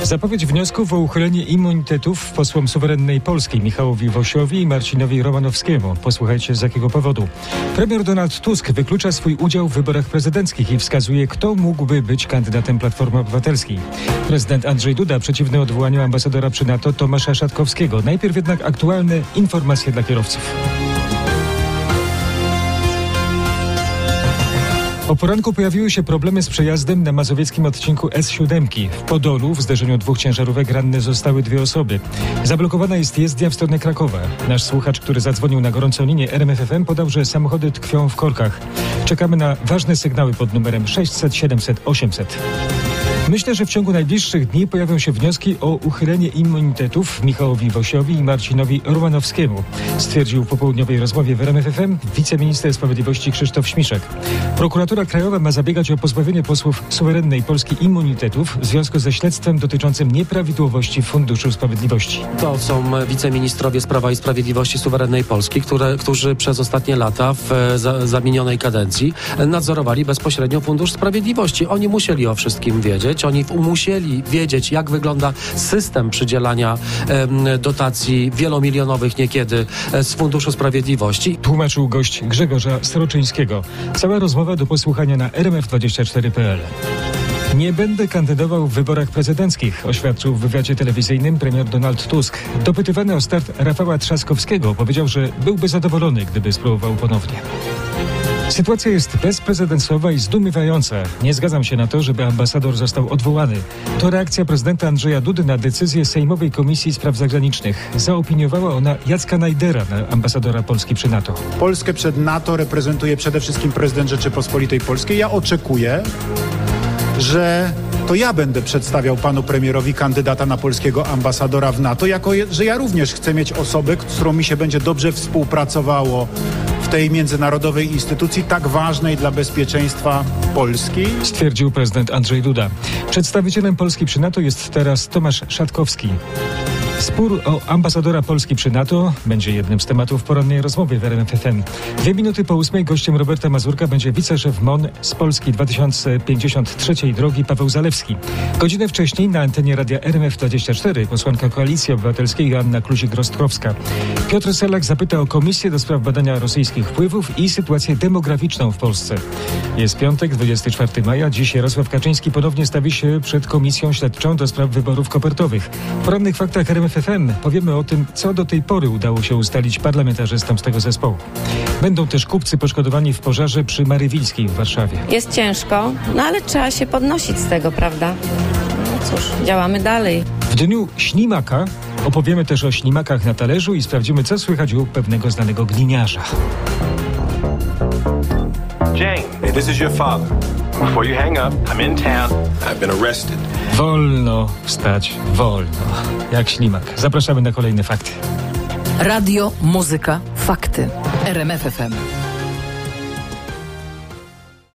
Zapowiedź wniosków o uchylenie immunitetów posłom suwerennej Polski Michałowi Wosiowi i Marcinowi Romanowskiemu. Posłuchajcie, z jakiego powodu. Premier Donald Tusk wyklucza swój udział w wyborach prezydenckich i wskazuje, kto mógłby być kandydatem Platformy Obywatelskiej. Prezydent Andrzej Duda przeciwny odwołaniu ambasadora przy NATO Tomasza Szatkowskiego. Najpierw jednak aktualne informacje dla kierowców. O poranku pojawiły się problemy z przejazdem na mazowieckim odcinku S7. W Podolu w zderzeniu dwóch ciężarówek ranne zostały 2 osoby. Zablokowana jest jezdnia w stronę Krakowa. Nasz słuchacz, który zadzwonił na gorącą linię RMF FM, podał, że samochody tkwią w korkach. Czekamy na ważne sygnały pod numerem 600 700 800. Myślę, że w ciągu najbliższych dni pojawią się wnioski o uchylenie immunitetów Michałowi Wosiowi i Marcinowi Romanowskiemu, stwierdził w popołudniowej rozmowie w RMF FM wiceminister sprawiedliwości Krzysztof Śmiszek. Prokuratura Krajowa ma zabiegać o pozbawienie posłów suwerennej Polski immunitetów w związku ze śledztwem dotyczącym nieprawidłowości w Funduszu Sprawiedliwości. To są wiceministrowie z Prawa i Sprawiedliwości suwerennej Polski, którzy przez ostatnie lata w zamienionej kadencji nadzorowali bezpośrednio Fundusz Sprawiedliwości. Oni musieli o wszystkim wiedzieć. Oni musieli wiedzieć, jak wygląda system przydzielania dotacji wielomilionowych niekiedy z Funduszu Sprawiedliwości. Tłumaczył gość Grzegorza Sroczyńskiego. Cała rozmowa do posłuchania na rmf24.pl. Nie będę kandydował w wyborach prezydenckich, oświadczył w wywiadzie telewizyjnym premier Donald Tusk. Dopytywany o start Rafała Trzaskowskiego powiedział, że byłby zadowolony, gdyby spróbował ponownie. Sytuacja jest bezprecedensowa i zdumiewająca. Nie zgadzam się na to, żeby ambasador został odwołany. To reakcja prezydenta Andrzeja Dudy na decyzję Sejmowej Komisji Spraw Zagranicznych. Zaopiniowała ona Jacka Najdera na ambasadora Polski przy NATO. Polskę przed NATO reprezentuje przede wszystkim prezydent Rzeczypospolitej Polskiej. Ja oczekuję, że to ja będę przedstawiał panu premierowi kandydata na polskiego ambasadora w NATO, że ja również chcę mieć osobę, z którą mi się będzie dobrze współpracowało w tej międzynarodowej instytucji tak ważnej dla bezpieczeństwa Polski, stwierdził prezydent Andrzej Duda. Przedstawicielem Polski przy NATO jest teraz Tomasz Szatkowski. Spór o ambasadora Polski przy NATO będzie jednym z tematów porannej rozmowy w RMF FM. 2 minuty po 8 gościem Roberta Mazurka będzie wiceszef MON z Polski 2053 drogi Paweł Zalewski. Godzinę wcześniej na antenie radia RMF24 posłanka Koalicji Obywatelskiej Joanna Kluzik-Rostkowska. Piotr Selak zapyta o Komisję do spraw badania rosyjskich wpływów i sytuację demograficzną w Polsce. Jest piątek, 24 maja. Dziś Jarosław Kaczyński ponownie stawi się przed Komisją Śledczą do spraw wyborów kopertowych. W porannych faktach RMF FM powiemy o tym, co do tej pory udało się ustalić parlamentarzystom z tego zespołu. Będą też kupcy poszkodowani w pożarze przy Marywilskiej w Warszawie. Jest ciężko, ale trzeba się podnosić z tego, prawda? No cóż, działamy dalej. W dniu ślimaka opowiemy też o ślimakach na talerzu i sprawdzimy, co słychać u pewnego znanego gliniarza. Jane, hey, this is your father. Before you hang up, I'm in town. I've been arrested. Wolno wstać, wolno. Jak ślimak. Zapraszamy na kolejne fakty. Radio, muzyka, fakty. RMF FM.